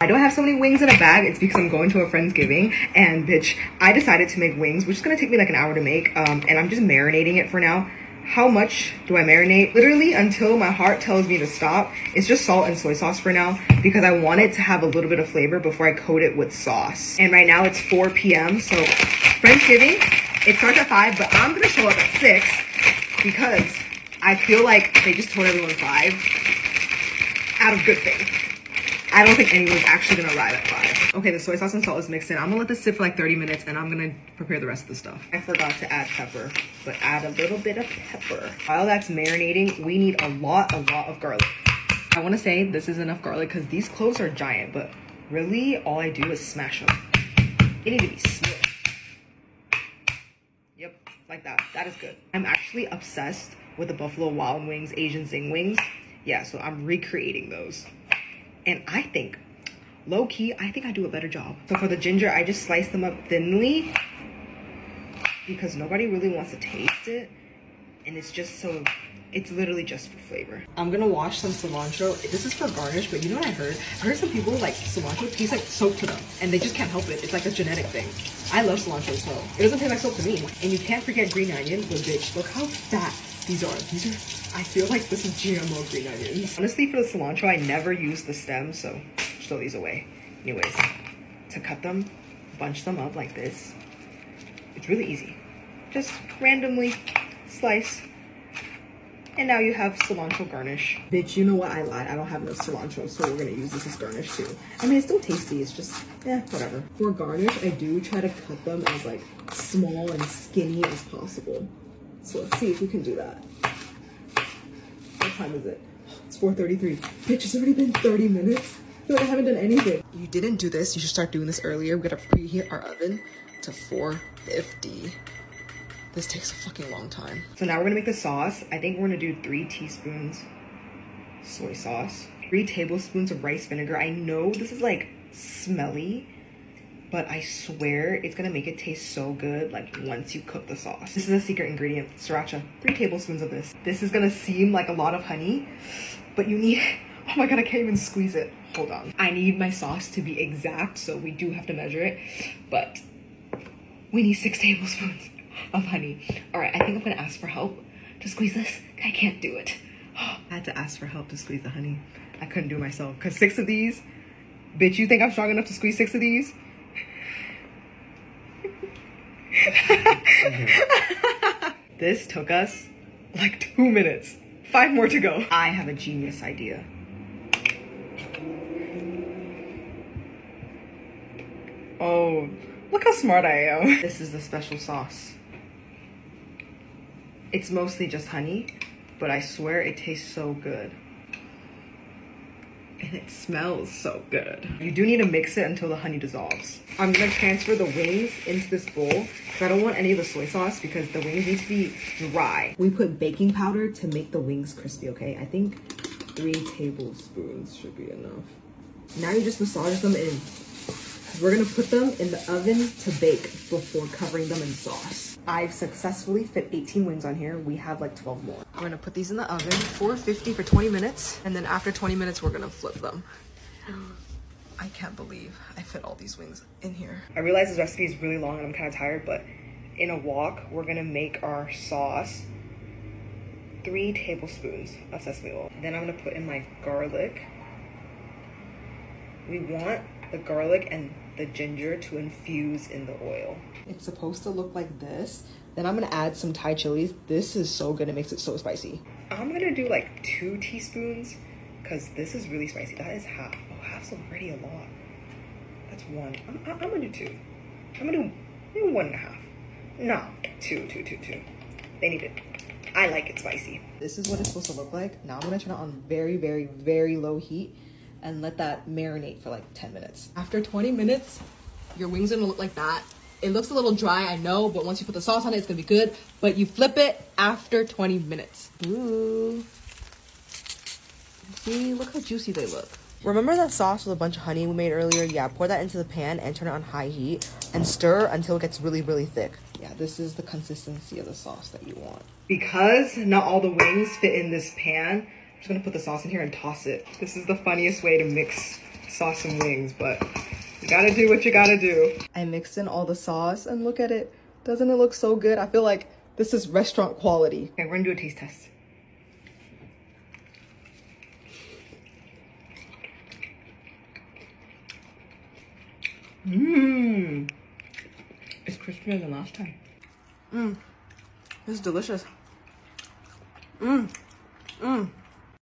I don't have so many wings in a bag. It's because I'm going to a Friendsgiving, and bitch, I decided to make wings, which is gonna take me like an hour to make, and I'm just marinating it for now. How much do I marinate? Literally until my heart tells me to stop. It's just salt and soy sauce for now because I want it to have a little bit of flavor before I coat it with sauce. And right now it's 4 p.m. So Friendsgiving, it starts at 5, but I'm gonna show up at 6 because I feel like they just told everyone 5 out of good faith. I don't think anyone's actually gonna arrive at 5. Okay, the soy sauce and salt is mixed in. I'm gonna let this sit for like 30 minutes and I'm gonna prepare the rest of the stuff. I forgot to add pepper, but add a little bit of pepper. While that's marinating, we need a lot of garlic. I wanna say this is enough garlic because these cloves are giant, but really all I do is smash them. They need to be smooth. Yep, like that. That is good. I'm actually obsessed with the Buffalo Wild Wings Asian Zing wings. Yeah, so I'm recreating those. And I think, low-key, I think I do a better job. So for the ginger, I just slice them up thinly because nobody really wants to taste it. And it's just so, it's literally just for flavor. I'm gonna wash some cilantro. This is for garnish, but you know what I heard? I heard some people like cilantro tastes like soap to them and they just can't help it. It's like a genetic thing. I love cilantro, so it doesn't taste like soap to me. And you can't forget green onions, but bitch, look how fat these are. These are, I feel like this is GMO green onions. Honestly, for the cilantro, I never use the stems, so just throw these away. Anyways, to cut them, bunch them up like this. It's really easy. Just randomly slice. And now you have cilantro garnish. Bitch, you know what? I lied. I don't have enough cilantro, so we're gonna use this as garnish too. I mean, it's still tasty. It's just, whatever. For garnish, I do try to cut them as like small and skinny as possible. So let's see if we can do that. What time is it? It's 4:33. Bitch, it's already been 30 minutes. I feel like I haven't done anything. You didn't do this. You should start doing this earlier. We gotta preheat our oven to 450. This takes a fucking long time. So now we're gonna make the sauce. I think we're gonna do 3 teaspoons soy sauce, 3 tablespoons of rice vinegar. I know this is like smelly, but I swear it's gonna make it taste so good like once you cook the sauce. This is a secret ingredient, sriracha. 3 tablespoons of this. This is gonna seem like a lot of honey, but you need, oh my God, I can't even squeeze it. Hold on. I need my sauce to be exact, so we do have to measure it, but we need 6 tablespoons of honey. All right, I think I'm gonna ask for help to squeeze this. I can't do it. I had to ask for help to squeeze the honey. I couldn't do it myself, because 6 of these, bitch, you think I'm strong enough to squeeze 6 of these? This took us like 2 minutes. 5 more to go. I have a genius idea. Oh, look how smart I am. This is the special sauce. It's mostly just honey, but I swear it tastes so good. And it smells so good. You do need to mix it until the honey dissolves. I'm gonna transfer the wings into this bowl because I don't want any of the soy sauce because the wings need to be dry. We put baking powder to make the wings crispy, okay? I think 3 tablespoons should be enough. Now you just massage them in. We're gonna put them in the oven to bake before covering them in sauce. I've successfully fit 18 wings on here. We have like 12 more. We're gonna put these in the oven, 450 for 20 minutes. And then after 20 minutes, we're gonna flip them. I can't believe I fit all these wings in here. I realize this recipe is really long and I'm kind of tired, but in a wok, we're gonna make our sauce. 3 tablespoons of sesame oil. Then I'm gonna put in my garlic. We want the garlic and the ginger to infuse in the oil. It's supposed to look like this. Then I'm gonna add some Thai chilies. This is so good, it makes it so spicy. I'm gonna do like 2 teaspoons because this is really spicy. That is half. Oh, half's already a lot. That's 1. I'm gonna do 2. I'm gonna do maybe 1.5. No, 2. They need it. I like it spicy. This is what it's supposed to look like. Now I'm gonna turn it on very low heat and let that marinate for like 10 minutes. After 20 minutes, your wings are gonna look like that. It looks a little dry, I know, but once you put the sauce on it, it's gonna be good. But you flip it after 20 minutes. Ooh. See, look how juicy they look. Remember that sauce with a bunch of honey we made earlier? Yeah, pour that into the pan and turn it on high heat and stir until it gets really thick. Yeah, this is the consistency of the sauce that you want. Because not all the wings fit in this pan, I'm just gonna put the sauce in here and toss it. This is the funniest way to mix saw some wings, but you gotta do what you gotta do. I mixed in all the sauce and look at it. Doesn't it look so good? I feel like this is restaurant quality. Okay, we're gonna do a taste test. Mmm. It's crispier than last time. Mmm. This is delicious. Mmm. Mmm.